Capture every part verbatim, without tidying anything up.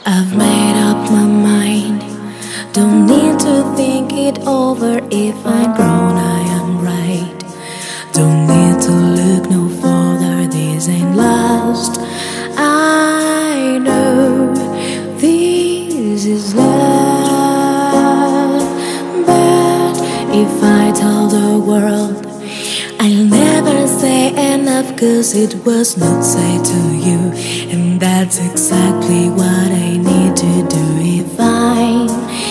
I've made up my mind. Don't need to think it over. If I'm grown, I am right. Don't need to look no further. This ain't last. I know this is love. But if I tell the world, I'll never say enough, 'cause it was not said to you. And that's exactly what I need to do if I'm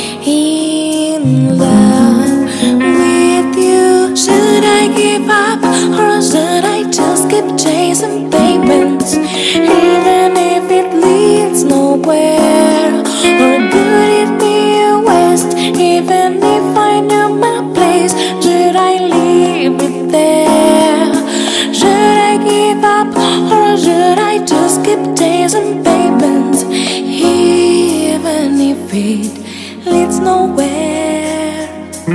in love with you. Should I give up, or should I just keep chasing payments? Even if it leads nowhere, or could it be a waste? Even if I knew my place, should I leave it there? Should I give up, or should I just keep chasing payments? Even if it leads nowhere,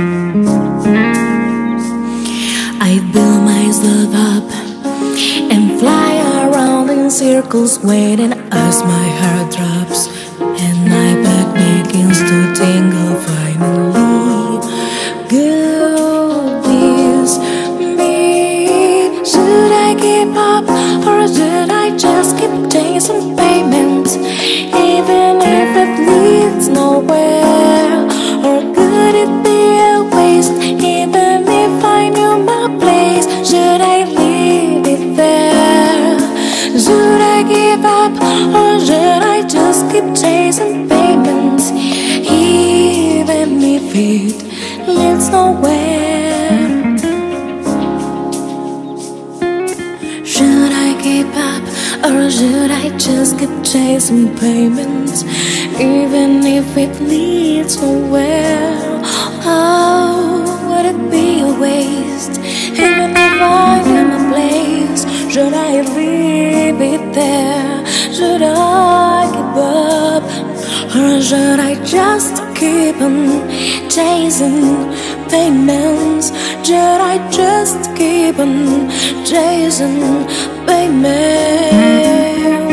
I build myself up and fly around in circles, waiting as my heart drops and my back begins to tingle. Finally, could this be? Should I give up, or should I just keep chasing payments? Even if it leads nowhere, or could it be a waste? Even if I knew my place, should I leave it there? Should I give up, or should I just keep chasing payments? Even if it leads nowhere, should I give up, or should I just keep chasing payments? Even if it leads nowhere, oh, would it be a waste? Even if I'm in a place, should I leave it there? Should I give up, or should I just keep on chasing payments? Should I just keep on chasing payments?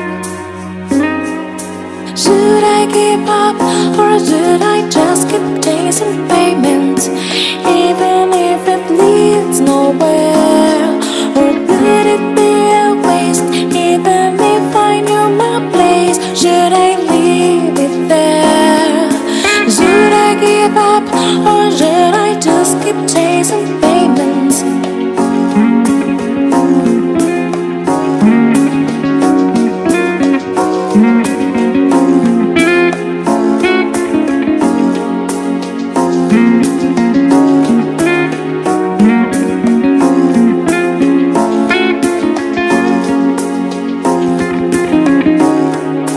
Should I give up, or should I just keep chasing payments? Even if it leads nowhere, or could it be a waste? Even if I knew my place, should I leave it there? Should I give up, or should I just keep chasing payments?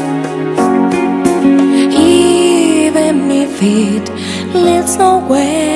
It leads nowhere.